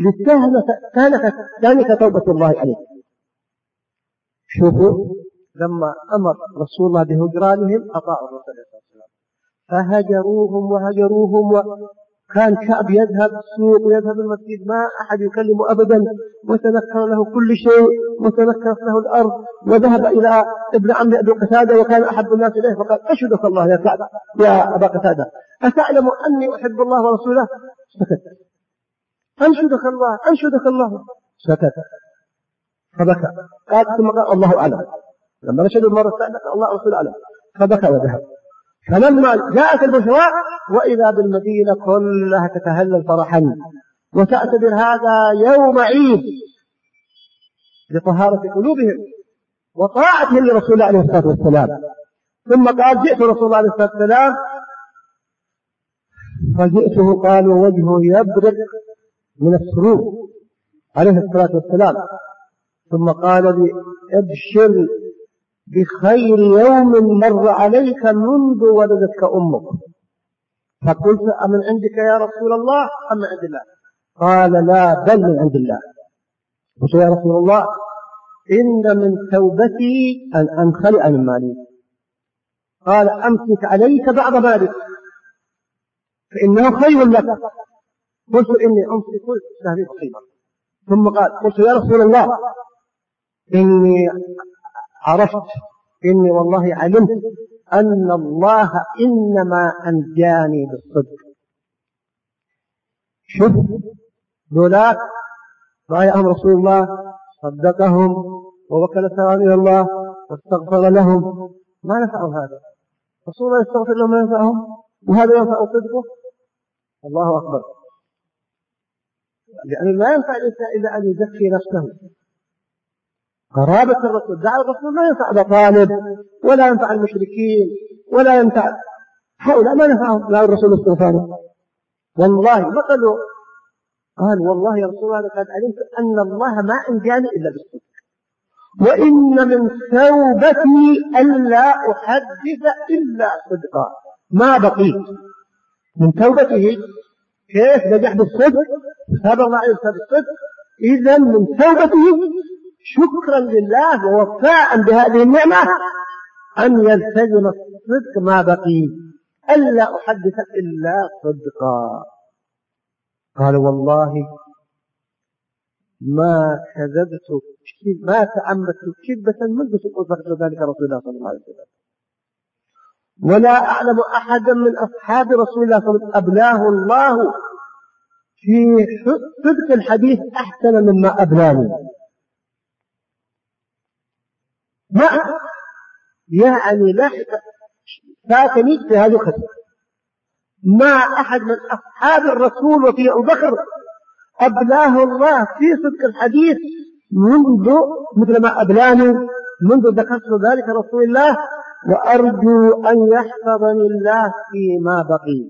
لتهنك توبة الله عليك. شوفوا لما أمر رسول الله بهجرانهم أطاعوا الرسول عليه الصلاة والسلام فهجروهم وكان كعب يذهب السوق ويذهب المسجد ما أحد يكلمه أبدا، وتنكر له كل شيء وتنكرت له الأرض، وذهب إلى ابن عم أبي قتادة وكان أحب الناس إليه فقال أشهدك الله يا كعب يا أبا قتادة أتعلم أني أحب الله ورسوله؟ سكت أنشدك الله أنشدك الله. سكت فبكى. قال ثم قال الله أعلم. لما نشهد المرة الثانية الله رسول أعلم، فبكى وذهب. فلما جاءت البشرى وإذا بالمدينة كلها تتهلل فرحا وتعتبر هذا يوم عيد لطهارة قلوبهم وطاعتهم لرسول الله عليه الصلاة والسلام. ثم قال جئت رسول الله عليه الصلاة والسلام فجئته قال ووجهه يبرق من السرور عليه الصلاة والسلام. ثم قال لي ابشر بخير يوم مر عليك منذ ولدتك أمك. فقلت أمن عندك يا رسول الله أم من عند الله؟ قال لا بل من عند الله. قلت يا رسول الله إن من توبتي أن أنخلع من مالي. قال أمسك عليك بعض مالك فإنه خير لك. قلت إني أمسك سهلي خيرا. ثم قال قلت يا رسول الله إني عرفت إني والله علمت أن الله إنما أنجاني بالصدق. شوف دولاك رأيهم رسول الله صدقهم ووكل سلام إلى الله واستغفر لهم، ما نفعهم هذا. رسول الله يستغفر لهم ما ينفعهم وهذا ينفع صدقه. الله أكبر. لأن لا ينفع الإنسان إلا أن يزكي نفسه. قرابة الرسول دعوة الرسول لا ينفع طالب ولا ينفع المشركين ولا ينفع هؤلاء، ما نفعهم لا الرسول استغفاره. والله ما قال والله يا رسول الله لقد علمت أن الله ما أنجاني إلا بالصدق وإن من توبتي ألا أحدث إلا صدقا. ما بقيت من توبته كيف نجح بالصدق سبق ما عرف بالصدق. إذا من توبته شكرا لله ووفاء بهذه النعمة أن يلتزم الصدق ما بقي ألا أحدث إلا صدقا. قال والله ما كذبت ما تعمدت كذبة منذ سقوط ذلك رسول الله صلى الله عليه وسلم، ولا أعلم أحدا من أصحاب رسول الله صلى الله عليه وسلم أبلاه الله في صدق الحديث أحسن مما أبلاني. ما يعني لا فاتني في هذه الخطة ما أحد من أصحاب الرسول وفي أبو بكر أبلاه الله في صدق الحديث منذ مثل ما أبلاني منذ ذكرت ذلك رسول الله، وأرجو أن يحفظني الله فيما بقي.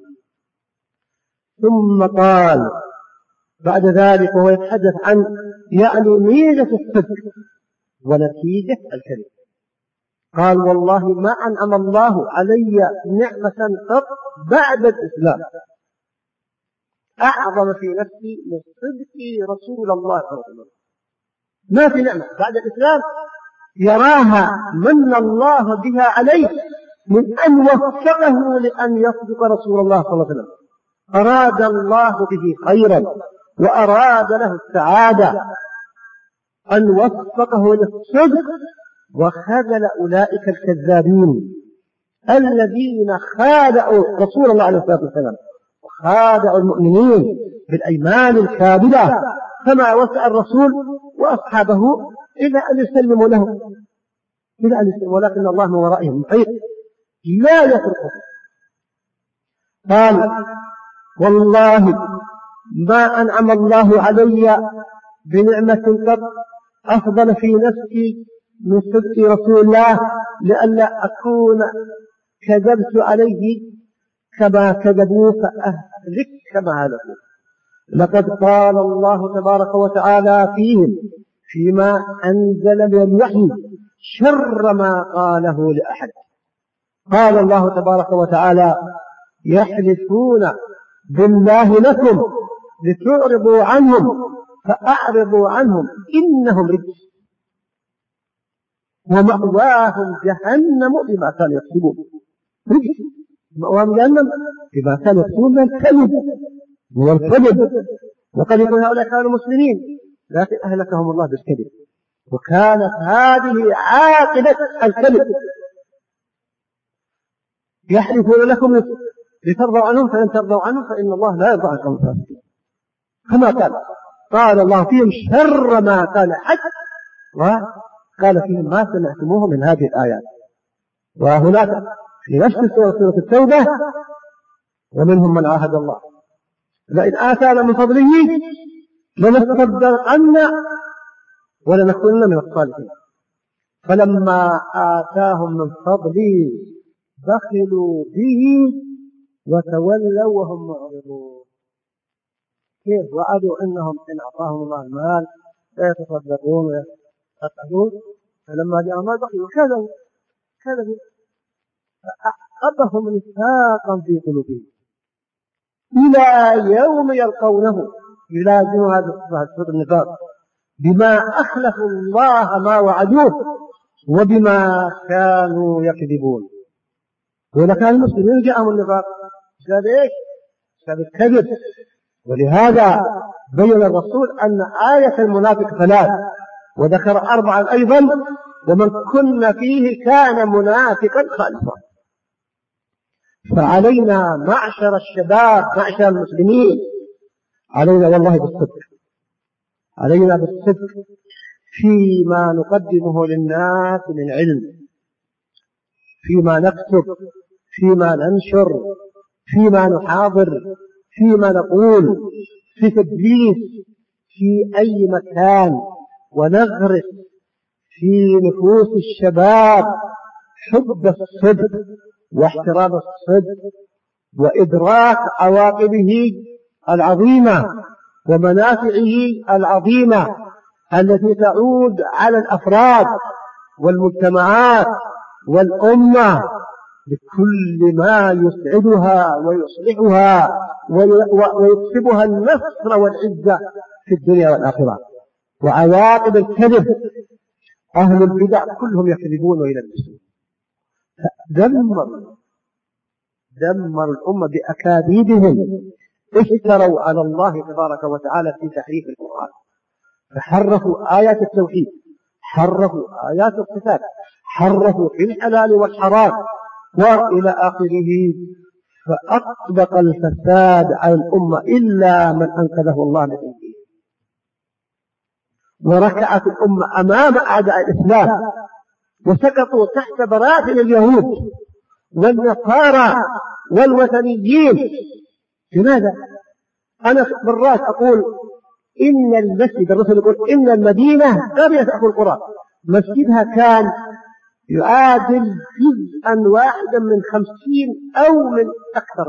ثم قال بعد ذلك وهو يتحدث عن يعني ميزة الصدق ونتيجة الكذب، قال والله ما أنعم الله علي نعمة قط بعد الإسلام أعظم في نفسي من صدق رسول الله صلى الله عليه وسلم. ما في نعمة بعد الإسلام يراها من الله بها عليه من أن وفقه لأن يصدق رسول الله صلى الله عليه وسلم. أراد الله به خيرا وأراد له السعادة أن وفقه للصدق وخذل أولئك الكذابين الذين خادعوا رسول الله عليه الصلاة والسلام وخادعوا المؤمنين بالأيمان الكاذبة، فما وسع الرسول وأصحابه إلى أن يسلموا له إلى أن يسلموا، ولكن الله من ورائهم محيط لا يتركه. قال والله ما أنعم الله علي بنعمة قط أفضل في نفسي من صدق رسول الله لئلا أكون كذبت عليه كما كذبوا فأهلك كما هلكوا. لقد قال الله تبارك وتعالى فيهم فيما أنزل من الوحي شر ما قاله لأحد. قال الله تبارك وتعالى يحلفون بالله لكم لتعرضوا عنهم فأعرضوا عنهم إنهم رجس ومأواهم جهنم بما كانوا يكسبون. رجس مأواهم جهنم بما كانوا يكسبون من الكذب والكذب، وقد يكون هؤلاء كانوا مسلمين لكن أهلكهم الله بالكذب، وكانت هذه عاقبة الكذب. يحلفون لكم لترضوا عنهم فإن ترضوا عنهم فإن الله لا يرضى عنكم الفاسقين. كما قال الله فيهم شر ما كان حد، وقال فيهم ما سمعتموه من هذه الآيات. وهناك في نفس سورة التوبة ومنهم من عاهد الله لئن آتانا من فضله لنصدقن ولنكونن من الصالحين، فلما آتاهم من فضله بخلوا به وتولوا وهم معرضون. كيف وعدوا انهم ان اعطاهم الله المال لا يتصدقون ويتقون، فلما جاء المال بخلوا كذبوا فأعقبهم نفاقا في قلوبهم الى يوم يلقونه. يلازم هذا النفاق بما اخلفوا الله ما وعدوه وبما كانوا يكذبون. ولكان المسلمين جاءهم النفاق بسبب ايش؟ بسبب الكذب. ولهذا بين الرسول ان آية المنافق 3 وذكر 4 ايضا، ومن كن فيه كان منافقا خالصا. فعلينا معشر الشباب معشر المسلمين علينا والله بالصدق، علينا بالصدق فيما نقدمه للناس من علم، فيما نكتب، فيما ننشر، فيما نحاضر، فيما نقول، في تدريس في أي مكان، ونغرس في نفوس الشباب حب الصدق واحترام الصدق وإدراك عواقبه العظيمة ومنافعه العظيمة التي تعود على الأفراد والمجتمعات والأمة بكل ما يسعدها ويصلحها ويكسبها النصر والعزة في الدنيا والآخرة. وعواقب الكذب أهل البدع كلهم يكذبون إلى المسلمين، دمروا الأمة بأكاذيبهم. اشتروا على الله تبارك وتعالى في تحريف القرآن، فحرفوا آيات التوحيد، حرفوا آيات الصفات، حرفوا في الحلال والحرام وإلى آخره، فأطبق الفساد على الأمة إلا من أنقذه الله من عنده. وركعت الأمة أمام أعداء الإسلام وسقطوا تحت براثن اليهود والنصارى والوثنيين. لماذا؟ أنا مرات أقول إن المسجد، الرسول يقول إن المدينة قرية أخو القرى، مسجدها كان يعادل جزءا واحدا من 50 أو من أكثر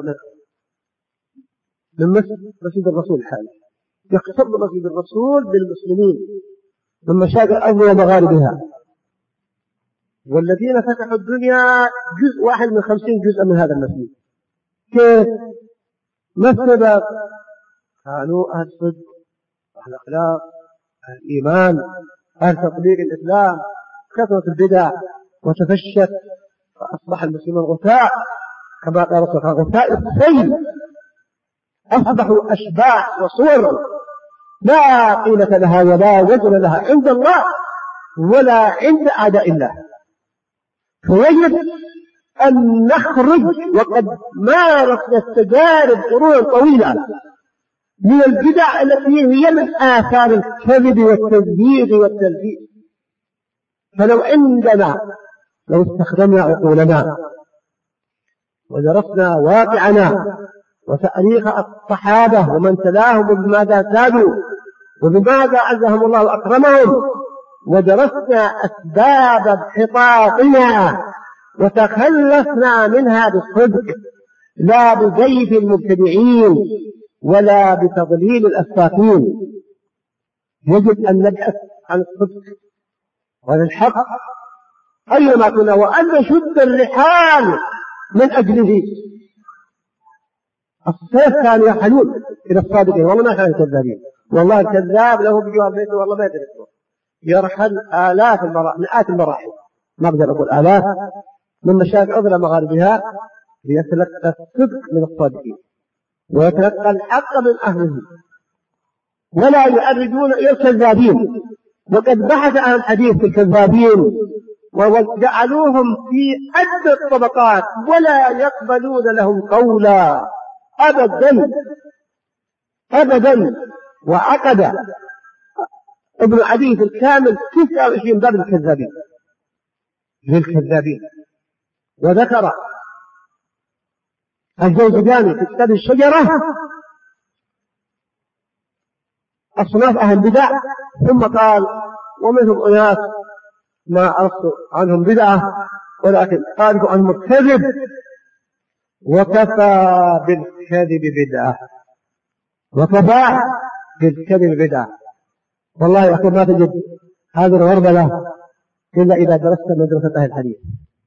من مسجد الرسول الحالي. يقصد مسجد الرسول بالمسلمين من مشارق الأرض ومغاربها، والذين فتحوا الدنيا جزء واحد من 50 جزء من هذا المسجد. كيف؟ ما السبب؟ كانوا أهل الصدق، أهل الأخلاق، أهل الإيمان، أهل تطبيق الإسلام. كثرت البدع وتفشت فأصبح المسلمون غثاء، كما قال الرسول غثاء السيل، أصبحوا أشباح وصور لا قيمة لها ولا وزن لها عند الله ولا عند أعداء الله. فيجب أن نخرج، وقد مارسنا التجارب قرونا طويلة من البدع التي هي من آثار الكذب والتزييق والتلبيس. فلو عندنا لو استخدمنا عقولنا ودرسنا واقعنا وتاريخ الصحابة ومن تلاهم وبماذا زادوا وبماذا عزهم الله وأكرمهم، ودرسنا أسباب انحطاطنا وتخلصنا منها بالصدق لا بزيف المبتدعين ولا بتضليل الأساطين. يجب أن نبحث عن الصدق وعن الحق أيما كنا، وأن نشد الرحال من أجله. السلف كانوا يحنون إلى الصادقين، والله ما كانوا كذابين. والله الكذاب له بجوار بيته والله ما يدركه، يرحل آلاف مئات المراحل، ما أقدر أقول آلاف، من مشارق أضرى مغاربها ليتلقى الصدق من الصادقين ويتلقى الحق من أهله، ولا يعرضون إلى الكذابين. وقد بحث أهل الحديث في الكذابين وجعلوهم في أدنى الطبقات ولا يقبلون لهم قولا أبدا أبدا، وعقد ابن عدي في الكامل 29 باب للكذابين، وذكر الجوزجاني في كتاب الشجرة أصناف أهل البدع، ثم قال ومنهم أناس ما عرفت عنهم بدعة ولكن قالوا عنهم الكذب، وكفى بالكذب بدعة، وكفى بالكذب بدعة. والله يا أخي ما تجد هذا الغربلة إلا إذا درست مدرسة أهل الحديث.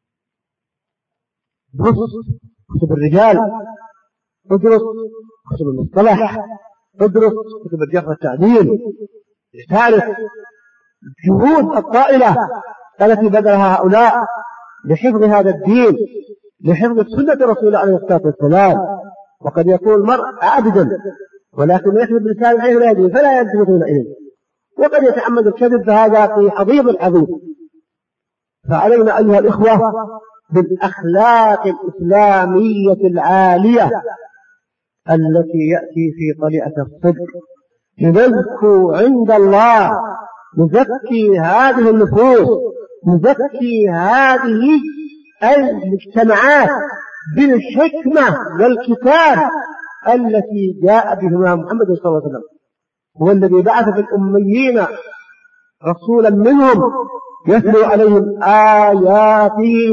درس كتب الرجال، ادرس كتب المصطلح، ادرس كتب الجرح والتعديل، تعرف جهود الطائلة التي بذلها هؤلاء لحفظ هذا الدين، لحفظ سنة رسول الله عليه الصلاة والسلام. وقد يكون المرء عابدا ولكن يكذب بلسان حيث لا يدري فلا يلتفتون إليه، وقد يتعمد الكذب، فهذا في حضيض عظيم. فعلينا أيها الإخوة بالأخلاق الإسلامية العالية التي يأتي في طليعة الصدق، نزكو عند الله، نزكي هذه النفوس، نزكي هذه المجتمعات بالحكمة والكتاب التي جاء بهما محمد صلى الله عليه وسلم، هو الذي بعث في الأميين رسولا منهم يتلو عليهم آياته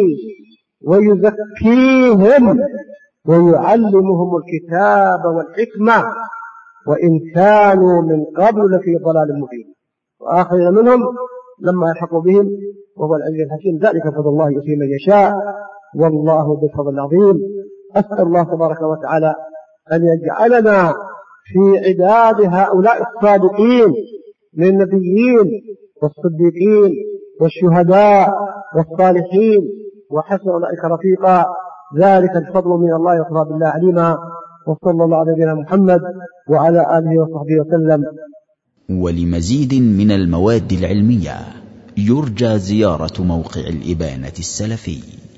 ويزكيهم ويعلمهم الكتاب والحكمة وإن كانوا من قبل لفي ضلال مبين، وآخرين منهم لما يلحقوا بهم وهو العزيز الحكيم. ذلك فضل الله يؤتيه من يشاء والله ذو الفضل العظيم. أسأل الله تبارك وتعالى أن يجعلنا في عداد هؤلاء الصادقين من النبيين والصديقين والشهداء والصالحين وحسن أولئك رفيقا، ذلك الفضل من الله وكفى بالله عليما. وصلى الله على نبينا محمد وعلى آله وصحبه وسلم. ولمزيد من المواد العلمية يرجى زيارة موقع الإبانة السلفي.